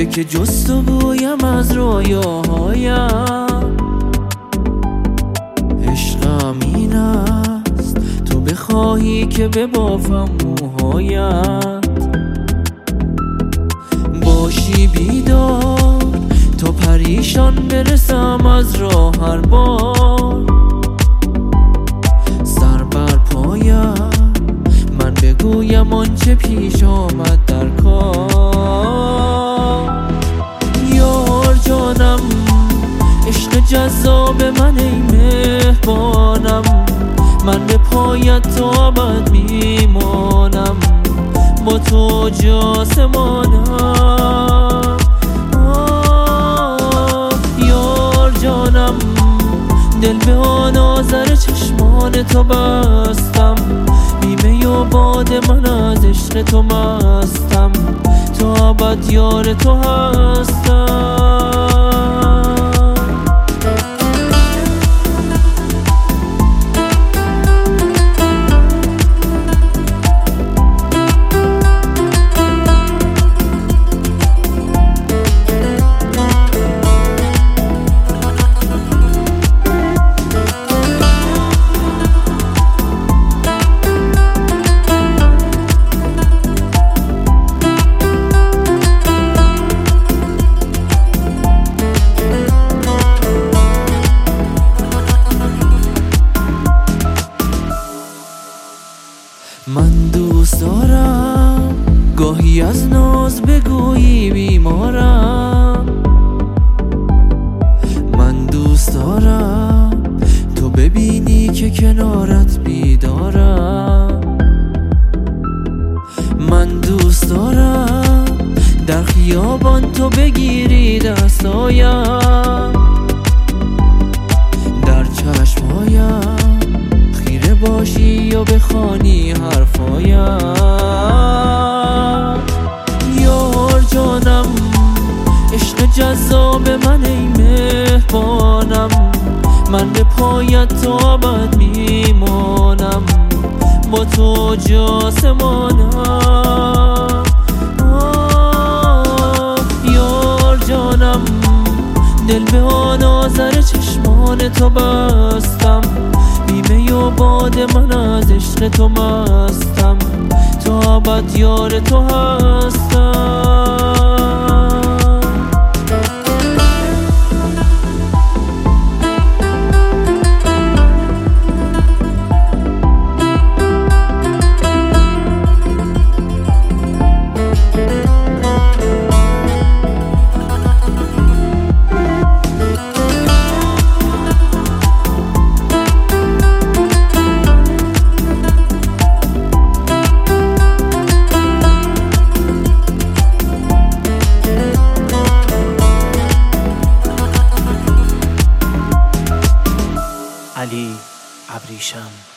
که جستجویم از رویاهایم. عشقم این است تو بخواهی که ببافم موهایت، باشی بیدار تا پریشان برسم از راه هر بار. سر بر پایم من بگویم آنچه پیش آمد در کار. یار جانم عشق جذاب من ای مهربانم، من به پایت تا ابد میمانم، با تو جاسمانم. یار جانم دل به آن آذر چشمان تو بستم، بیمه و باد من از عشق تو مستم، تا ابد یار تو هستم. من دوست دارم گاهی از ناز بگویی بیمارم، من دوست دارم تو ببینی که کنارت بیدارم. من دوست دارم در خیابان تو بگیری دستایم، در چشمایم خیره باشی و بخوانی حرفایم. یار جانم عشق جذاب من ای مهربانم، من به پایت تا ابد میمانم، با تو جاسمانم. یار جانم دل به آن آذر چشمان تو بستم، بیمه و باد من از عشق تو مستم، تا ابد یار تو هستم. علی ابریشم.